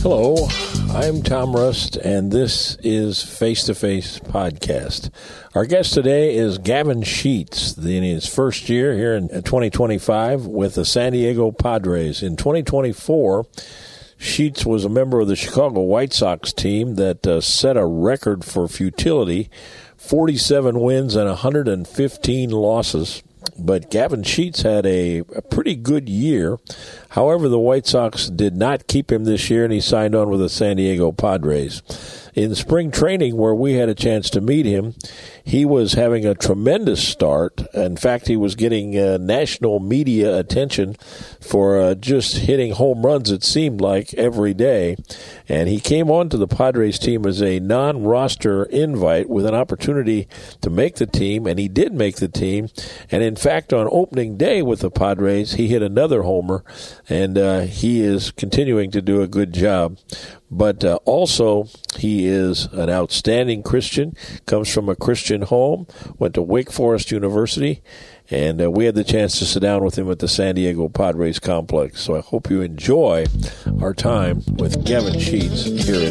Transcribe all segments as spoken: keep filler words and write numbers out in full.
Hello, I'm Tom Rust, and this is Face to Face Podcast. Our guest today is Gavin Sheets, in his first year here in twenty twenty-five with the San Diego Padres. In twenty twenty-four, Sheets was a member of the Chicago White Sox team that uh, set a record for futility, forty-seven wins and one hundred fifteen losses. But Gavin Sheets had a, a pretty good year. However, the White Sox did not keep him this year, and he signed on with the San Diego Padres. In spring training, where we had a chance to meet him, he was having a tremendous start. In fact, he was getting uh, national media attention for uh, just hitting home runs, it seemed like, every day. And he came on to the Padres team as a non-roster invite with an opportunity to make the team, and he did make the team. And in fact, on opening day with the Padres, he hit another homer, and uh, he is continuing to do a good job. But uh, also, he is an outstanding Christian, comes from a Christian home, went to Wake Forest University, and uh, we had the chance to sit down with him at the San Diego Padres complex. So I hope you enjoy our time with Gavin Sheets. Here it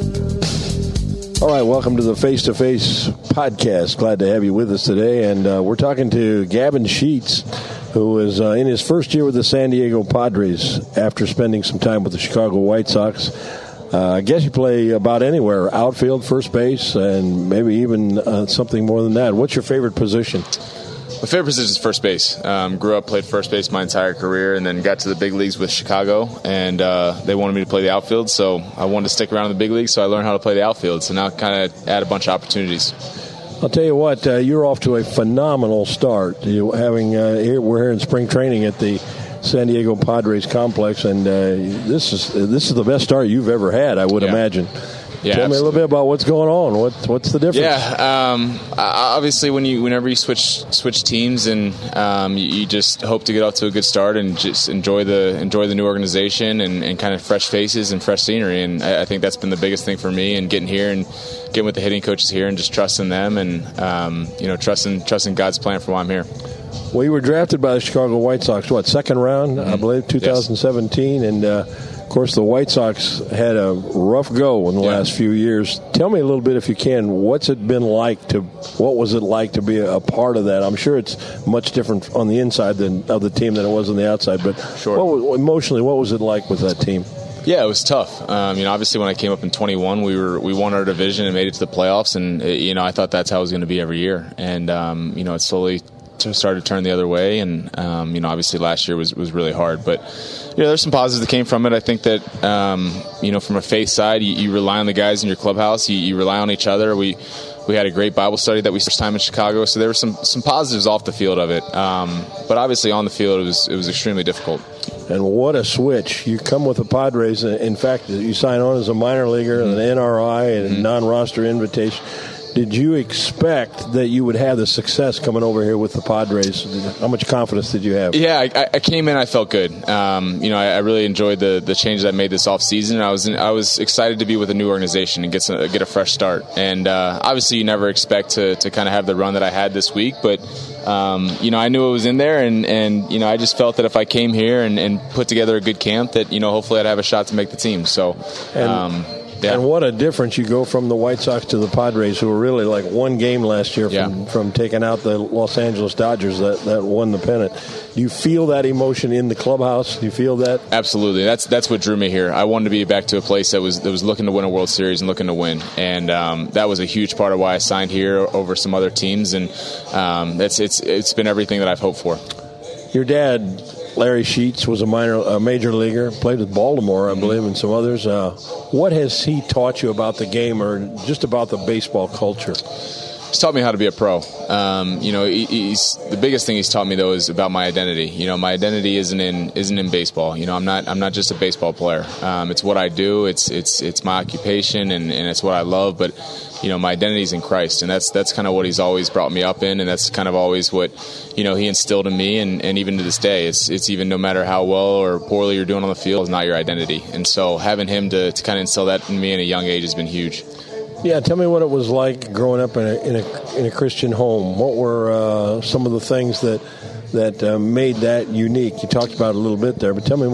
is. All right, welcome to the Face to Face Podcast. Glad to have you with us today. And uh, we're talking to Gavin Sheets, who is uh, in his first year with the San Diego Padres after spending some time with the Chicago White Sox. Uh, I guess you play about anywhere, outfield, first base, and maybe even uh, something more than that. What's your favorite position? My favorite position is first base. Um, grew up, played first base my entire career, and then got to the big leagues with Chicago, and uh, they wanted me to play the outfield, so I wanted to stick around in the big leagues, so I learned how to play the outfield. So now I kind of add a bunch of opportunities. I'll tell you what, uh, you're off to a phenomenal start. You having uh, here, we're here in spring training at the San Diego Padres complex, and uh, this is this is the best start you've ever had, I would yeah. imagine. Yeah, Tell absolutely. me a little bit about what's going on. What what's the difference? Yeah, um, obviously, when you whenever you switch switch teams, and um, you, you just hope to get off to a good start and just enjoy the enjoy the new organization and, and kind of fresh faces and fresh scenery. And I, I think that's been the biggest thing for me, and getting here and getting with the hitting coaches here and just trusting them and um, you know trusting trusting God's plan for why I'm here. Well, you were drafted by the Chicago White Sox, what, second round, mm-hmm. I believe, twenty seventeen, yes. and uh, of course the White Sox had a rough go in the yeah. last few years. Tell me a little bit, if you can, what's it been like to, what was it like to be a, a part of that? I'm sure it's much different on the inside than of the team than it was on the outside, but sure. what, emotionally, what was it like with that team? Yeah, it was tough. Um, you know, obviously when I came up in twenty-one, we were we won our division and made it to the playoffs, and you know I thought that's how it was going to be every year, and um, you know it slowly started to turn the other way, and um, you know obviously last year was, was really hard, but you know there's some positives that came from it. I think that um, you know from a faith side, you, you rely on the guys in your clubhouse, you, you rely on each other. We we had a great Bible study that we first time in Chicago, so there were some some positives off the field of it, um, but obviously on the field it was it was extremely difficult. And what a switch. You come with the Padres, in fact you sign on as a minor leaguer and mm-hmm. an N R I and mm-hmm. a non-roster invitation. Did you expect that you would have the success coming over here with the Padres? How much confidence did you have? Yeah, I, I came in, I felt good. Um, you know, I, I really enjoyed the the changes I made this offseason. I was in, I was excited to be with a new organization and get some, get a fresh start. And uh, obviously, you never expect to to kind of have the run that I had this week, but um, you know, I knew it was in there, and, and you know, I just felt that if I came here and, and put together a good camp, that you know, hopefully, I'd have a shot to make the team. So. Um, Yeah. And what a difference you go from the White Sox to the Padres, who were really like one game last year from, yeah. from taking out the Los Angeles Dodgers that, that won the pennant. Do you feel that emotion in the clubhouse? Do you feel that? Absolutely. That's that's what drew me here. I wanted to be back to a place that was that was looking to win a World Series and looking to win. And um, that was a huge part of why I signed here over some other teams. And um, that's it's it's been everything that I've hoped for. Your dad, Larry Sheets, was a minor, a major leaguer, played with Baltimore, I believe, and some others. Uh, what has he taught you about the game or just about the baseball culture? He's taught me how to be a pro. Um, you know, he, he's the biggest thing he's taught me though is about my identity. You know, my identity isn't in isn't in baseball. You know, I'm not I'm not just a baseball player. Um, it's what I do. It's it's it's my occupation, and, and it's what I love. But you know, my identity is in Christ, and that's that's kind of what he's always brought me up in, and that's kind of always what you know he instilled in me, and, and even to this day, it's it's even no matter how well or poorly you're doing on the field, it's not your identity. And so having him to, to kind of instill that in me at a young age has been huge. Yeah, tell me what it was like growing up in a in a, in a Christian home. What were uh, some of the things that that uh, made that unique? You talked about it a little bit there, but tell me more.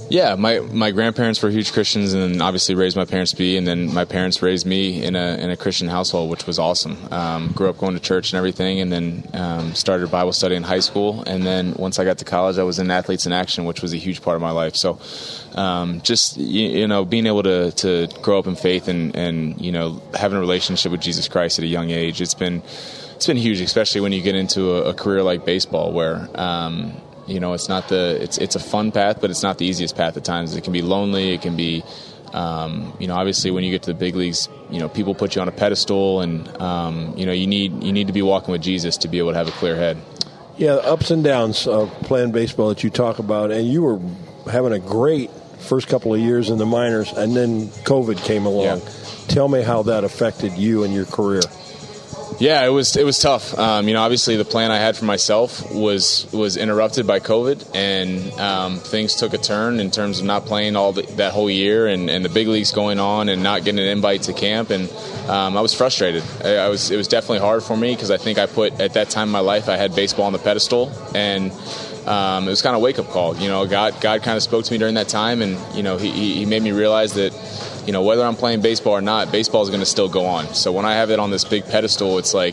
Yeah, my, my grandparents were huge Christians, and then obviously raised my parents to be, and then my parents raised me in a in a Christian household, which was awesome. Um, grew up going to church and everything, and then um, started Bible study in high school, and then once I got to college, I was in Athletes in Action, which was a huge part of my life. So um, just, you, you know, being able to, to grow up in faith and, and, you know, having a relationship with Jesus Christ at a young age, it's been it's been huge, especially when you get into a, a career like baseball where um, – you know, it's not the it's it's a fun path, but it's not the easiest path at times. It can be lonely. It can be, um, you know, obviously when you get to the big leagues, you know, people put you on a pedestal, and um, you know, you need you need to be walking with Jesus to be able to have a clear head. Yeah, ups and downs of playing baseball that you talk about, and you were having a great first couple of years in the minors, and then COVID came along. Yeah. Tell me how that affected you and your career. Yeah, it was it was tough. Um, you know, obviously the plan I had for myself was was interrupted by COVID, and um, things took a turn in terms of not playing all the, that whole year, and, and the big leagues going on, and not getting an invite to camp, and um, I was frustrated. I, I was it was definitely hard for me because I think I put at that time in my life I had baseball on the pedestal, and um, it was kind of a wake up call. You know, God God kind of spoke to me during that time, and you know he he made me realize that, you know, whether I'm playing baseball or not, baseball is going to still go on. So when I have it on this big pedestal, it's like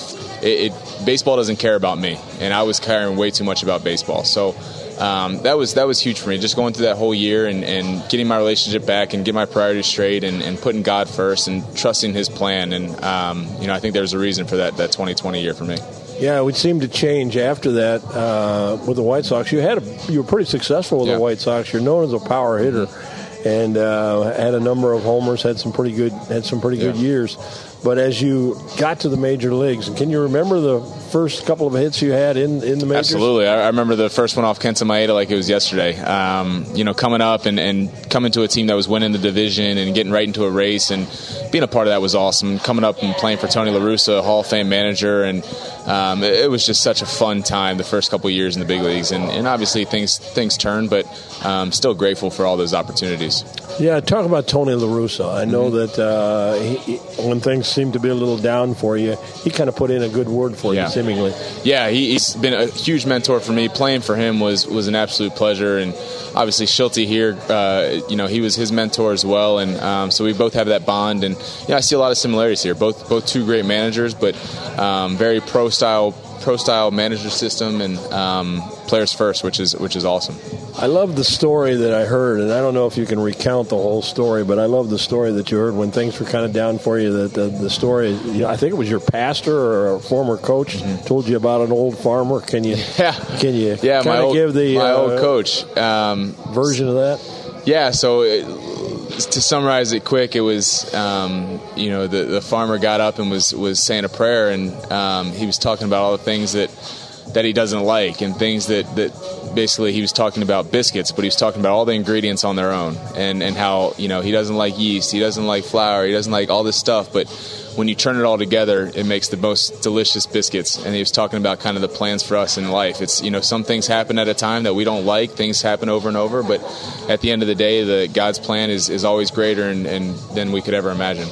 it, it baseball doesn't care about me, and I was caring way too much about baseball. So um, that was that was huge for me, just going through that whole year and, and getting my relationship back and getting my priorities straight, and, and putting God first and trusting His plan. And um, you know, I think there's a reason for that that twenty twenty year for me. Yeah, it would seem to change after that uh, with the White Sox. You had a, you were pretty successful with yeah. the White Sox. You're known as a power hitter. And uh, had a number of homers, had some pretty good, had some pretty yeah. good years. But as you got to the major leagues, and can you remember the first couple of hits you had in, in the majors? Absolutely. I, I remember the first one off Kenta Maeda like it was yesterday. Um, you know, coming up and, and coming to a team that was winning the division and getting right into a race, and being a part of that was awesome. Coming up and playing for Tony La Russa, a Hall of Fame manager, and um, it, it was just such a fun time the first couple of years in the big leagues. And, and obviously things things turned, but um, still grateful for all those opportunities. Yeah, talk about Tony La Russa. I know mm-hmm. that uh, he, he, when things seemed to be a little down for you, he kind of put in a good word for yeah. you, seemingly. Yeah, he, he's been a huge mentor for me. Playing for him was, was an absolute pleasure, and obviously Schulte here, uh, you know, he was his mentor as well, and um, so we both have that bond. And yeah, I see a lot of similarities here. Both both two great managers, but um, very pro style pro style manager system, and um, players first, which is which is awesome. I love the story that I heard, and I don't know if you can recount the whole story, but I love the story that you heard when things were kind of down for you. That the, the story, you know, I think it was your pastor or a former coach mm-hmm. told you about an old farmer. Can you? Yeah. Can you? Yeah, kind my of old, give the my uh, old coach um, version of that. Yeah. So. It, To summarize it quick, it was, um, you know, the, the farmer got up and was, was saying a prayer, and um, he was talking about all the things that that he doesn't like, and things that, that basically he was talking about biscuits, but he was talking about all the ingredients on their own, and, and how, you know, he doesn't like yeast, he doesn't like flour, he doesn't like all this stuff, but when you turn it all together, it makes the most delicious biscuits. And he was talking about kind of the plans for us in life. It's, you know, some things happen at a time that we don't like. Things happen over and over. But at the end of the day, the God's plan is, is always greater and, and than we could ever imagine.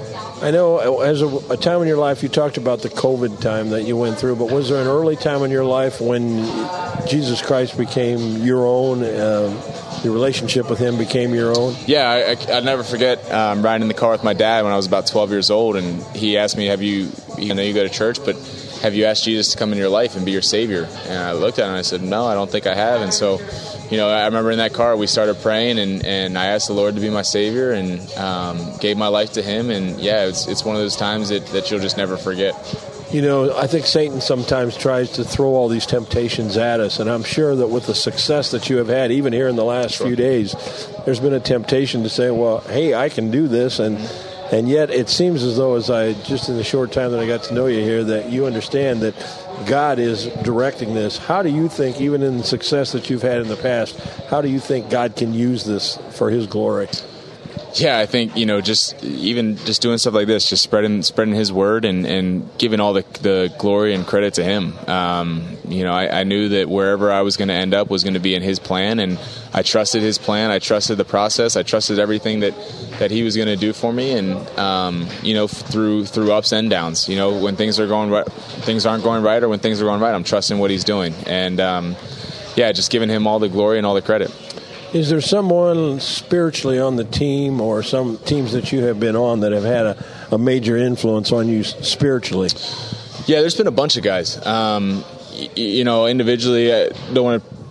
I know as a, a time in your life, you talked about the COVID time that you went through, but was there an early time in your life when Jesus Christ became your own, uh, your relationship with Him became your own? Yeah, I, I, I'll never forget um, riding in the car with my dad when I was about twelve years old, and he asked me, have you, you know, you go to church, but have you asked Jesus to come into your life and be your Savior? And I looked at him and I said, no, I don't think I have. And so, you know, I remember in that car we started praying, and, and I asked the Lord to be my Savior, and um, gave my life to Him. And yeah, it's it's one of those times that, that you'll just never forget. You know, I think Satan sometimes tries to throw all these temptations at us, and I'm sure that with the success that you have had, even here in the last sure. few days, there's been a temptation to say, well, hey, I can do this, and and yet it seems as though, as I, just in the short time that I got to know you here, that you understand that God is directing this. How do you think, even in the success that you've had in the past, how do you think God can use this for His glory? Yeah, I think, you know, just even just doing stuff like this, just spreading spreading His word and, and giving all the the glory and credit to Him. Um, you know, I, I knew that wherever I was going to end up was going to be in His plan, and I trusted His plan. I trusted the process. I trusted everything that, that He was going to do for me, and um, you know, through through ups and downs. You know, when things are going right, things aren't going right, or when things are going right, I'm trusting what He's doing, and um, yeah, just giving Him all the glory and all the credit. Is there someone spiritually on the team or some teams that you have been on that have had a, a major influence on you spiritually? Yeah, there's been a bunch of guys. Um, y- you know, individually, I don't want to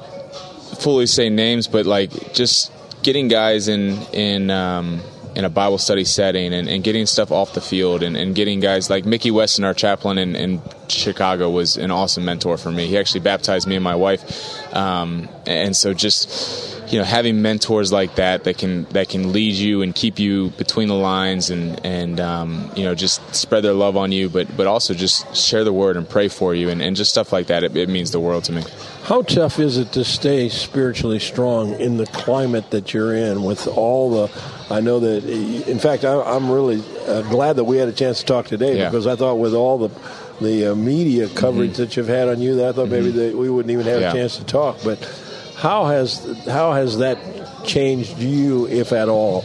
fully say names, but like just getting guys in in um, in a Bible study setting and, and getting stuff off the field and, and getting guys like Mickey Weston, our chaplain in, in Chicago, was an awesome mentor for me. He actually baptized me and my wife, um, and so just you know having mentors like that that can that can lead you and keep you between the lines and and um, you know just spread their love on you, but but also just share the word and pray for you and, and just stuff like that. It, it means the world to me. How tough is it to stay spiritually strong in the climate that you're in with all the, I know that, in fact, I, I'm really uh, glad that we had a chance to talk today yeah. because I thought with all the the uh, media coverage mm-hmm. that you've had on you, that I thought mm-hmm. maybe that we wouldn't even have yeah. a chance to talk. But how has how has that changed you, if at all?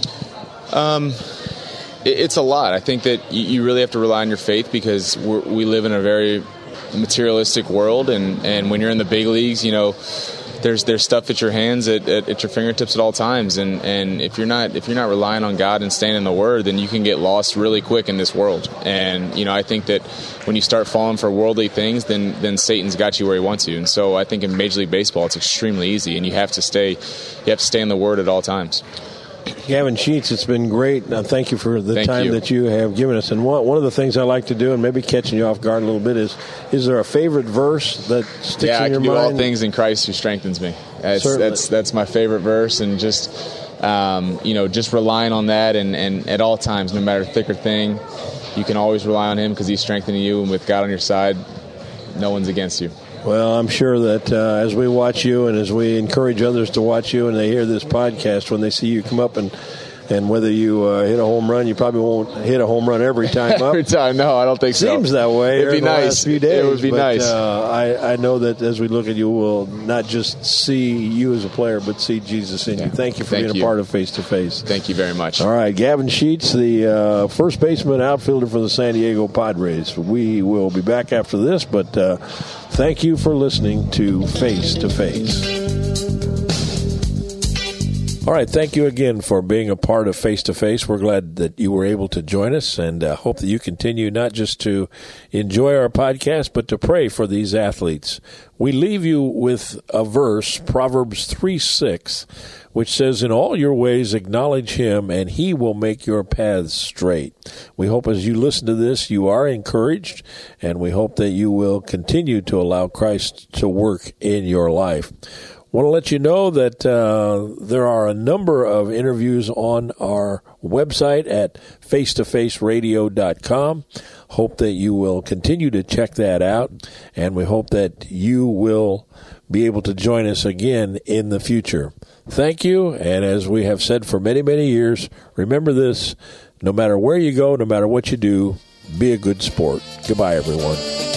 Um, it, it's a lot. I think that you, you really have to rely on your faith because we're, we live in a very materialistic world, and, and when you're in the big leagues, you know, there's there's stuff at your hands at, at, at your fingertips at all times, and, and if you're not if you're not relying on God and staying in the Word, then you can get lost really quick in this world. And you know, I think that when you start falling for worldly things, then then Satan's got you where he wants you. And so I think in Major League Baseball, it's extremely easy, and you have to stay you have to stay in the Word at all times. Gavin Sheets, it's been great. Uh, thank you for the thank time you. that you have given us. And one, one of the things I like to do, and maybe catching you off guard a little bit, is is there a favorite verse that sticks yeah, in your mind? Yeah, I can do mind? all things in Christ who strengthens me. That's that's, that's my favorite verse, and just um, you know, just relying on that, and, and at all times, no matter thick or thin, you can always rely on Him because He's strengthening you, and with God on your side, no one's against you. Well, I'm sure that uh, as we watch you and as we encourage others to watch you and they hear this podcast, when they see you come up and And whether you uh, hit a home run, you probably won't hit a home run every time up. every time, no, I don't think so. Seems that way. It'd be the nice. Last few days, it would be but, nice. Uh, I, I know that as we look at you, we'll not just see you as a player, but see Jesus in yeah. you. Thank you for Thank being you. a part of Face to Face. Thank you very much. All right, Gavin Sheets, the uh, first baseman outfielder for the San Diego Padres. We will be back after this, but uh, thank you for listening to Face to Face. All right, thank you again for being a part of Face to Face. We're glad that you were able to join us, and uh, hope that you continue not just to enjoy our podcast, but to pray for these athletes. We leave you with a verse, Proverbs three six, which says, "In all your ways acknowledge Him, and He will make your paths straight." We hope as you listen to this, you are encouraged, and we hope that you will continue to allow Christ to work in your life. I want to let you know that uh, there are a number of interviews on our website at face to face radio dot com. Hope that you will continue to check that out, and we hope that you will be able to join us again in the future. Thank you, and as we have said for many, many years, remember this: no matter where you go, no matter what you do, be a good sport. Goodbye, everyone.